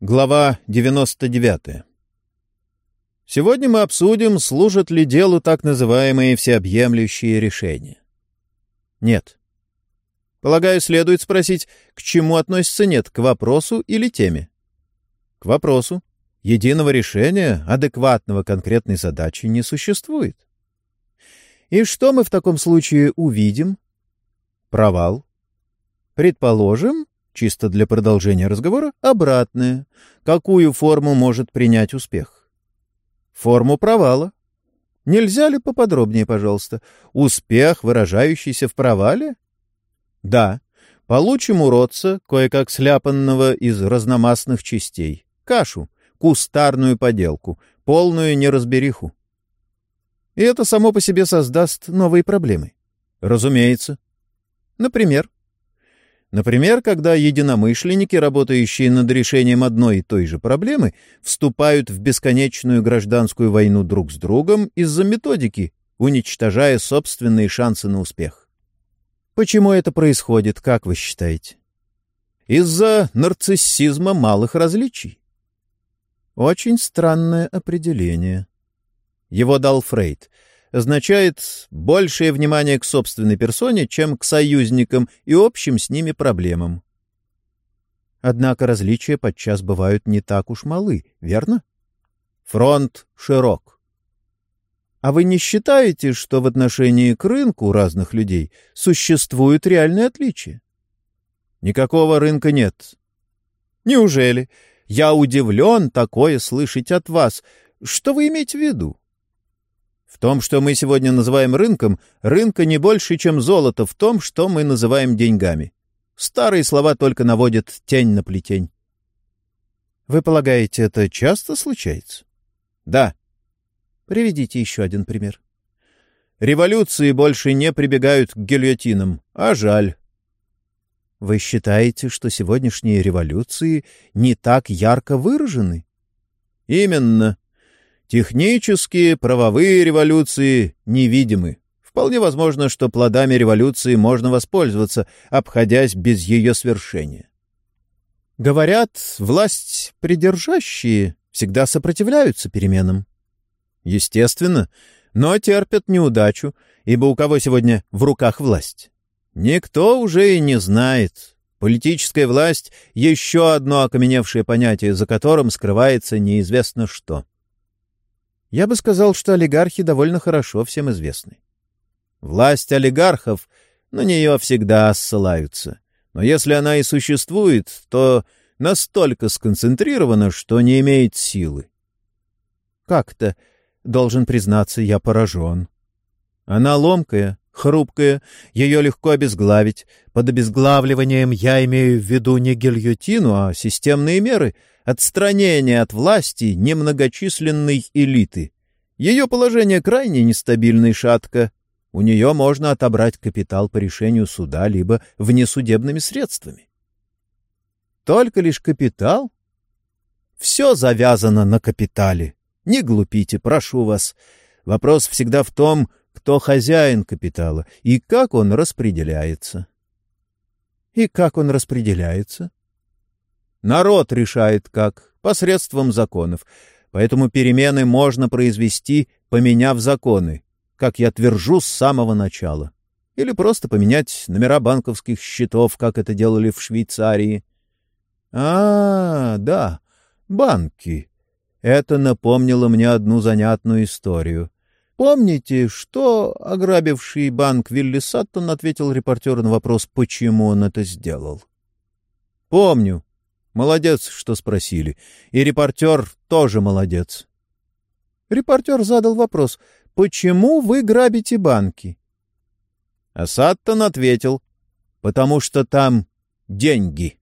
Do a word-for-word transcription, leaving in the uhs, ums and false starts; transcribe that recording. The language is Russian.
Глава девяносто девятая. Сегодня мы обсудим, служат ли делу так называемые всеобъемлющие решения. Нет. Полагаю, следует спросить, к чему относится «нет», к вопросу или теме? К вопросу. Единого решения, адекватного конкретной задачи, не существует. И что мы в таком случае увидим? Провал. Предположим, чисто для продолжения разговора, обратное. Какую форму может принять успех? Форму провала. Нельзя ли поподробнее, пожалуйста? Успех, выражающийся в провале? Да. Получим уродца, кое-как сляпанного из разномастных частей. Кашу, кустарную поделку, полную неразбериху. И это само по себе создаст новые проблемы. Разумеется. Например? Например, когда единомышленники, работающие над решением одной и той же проблемы, вступают в бесконечную гражданскую войну друг с другом из-за методики, уничтожая собственные шансы на успех. Почему это происходит, как вы считаете? Из-за нарциссизма малых различий. Очень странное определение. Его дал Фрейд. Означает большее внимание к собственной персоне, чем к союзникам и общим с ними проблемам. Однако различия подчас бывают не так уж малы, верно? Фронт широк. А вы не считаете, что в отношении к рынку разных людей существуют реальные отличия? Никакого рынка нет. Неужели? Я удивлен такое слышать от вас. Что вы имеете в виду? В том, что мы сегодня называем рынком, рынка не больше, чем золото в том, что мы называем деньгами. Старые слова только наводят тень на плетень. Вы полагаете, это часто случается? Да. Приведите еще один пример. Революции больше не прибегают к гильотинам, а жаль. Вы считаете, что сегодняшние революции не так ярко выражены? Именно. Технические, правовые революции невидимы. Вполне возможно, что плодами революции можно воспользоваться, обходясь без ее свершения. Говорят, власть придержащие всегда сопротивляются переменам. Естественно, но терпят неудачу, ибо у кого сегодня в руках власть? Никто уже и не знает. Политическая власть — еще одно окаменевшее понятие, за которым скрывается неизвестно что. Я бы сказал, что олигархи довольно хорошо всем известны. Власть олигархов, на нее всегда ссылаются. Но если она и существует, то настолько сконцентрирована, что не имеет силы. Как-то, должен признаться, я поражен. Она ломкая, хрупкая, ее легко обезглавить. Под обезглавливанием я имею в виду не гильотину, а системные меры — отстранение от власти немногочисленной элиты. Ее положение крайне нестабильно и шатко. У нее можно отобрать капитал по решению суда либо внесудебными средствами. Только лишь капитал? Все завязано на капитале. Не глупите, прошу вас. Вопрос всегда в том, кто хозяин капитала и как он распределяется. И как он распределяется? Народ решает как, посредством законов. Поэтому перемены можно произвести, поменяв законы, как я твержу с самого начала. Или просто поменять номера банковских счетов, как это делали в Швейцарии. А, да, банки. Это напомнило мне одну занятную историю. Помните, что ограбивший банк Вилли Саттон ответил репортеру на вопрос, почему он это сделал? Помню. Молодец, что спросили. И репортер тоже молодец. Репортер задал вопрос, почему вы грабите банки? А Саттон ответил, потому что там деньги.